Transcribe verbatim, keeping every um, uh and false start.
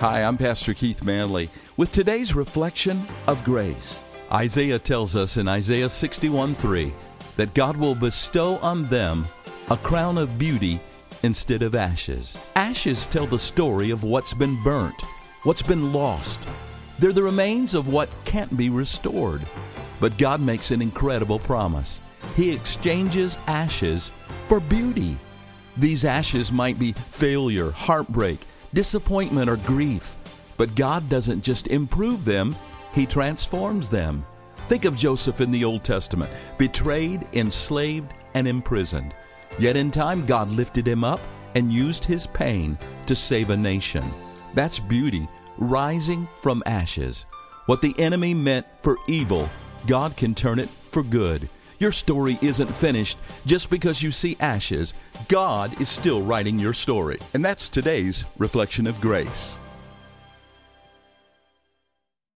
Hi, I'm Pastor Keith Manley with today's reflection of grace. Isaiah tells us in Isaiah sixty-one three that God will bestow on them a crown of beauty instead of ashes. Ashes tell the story of what's been burnt, what's been lost. They're the remains of what can't be restored. But God makes an incredible promise. He exchanges ashes for beauty. These ashes might be failure, heartbreak, disappointment, or grief. But God doesn't just improve them, He transforms them. Think of Joseph in the Old Testament, betrayed, enslaved, and imprisoned. Yet in time, God lifted him up and used his pain to save a nation. That's beauty, rising from ashes. What the enemy meant for evil, God can turn it for good. Your story isn't finished just because you see ashes. God is still writing your story. And that's today's Reflection of Grace.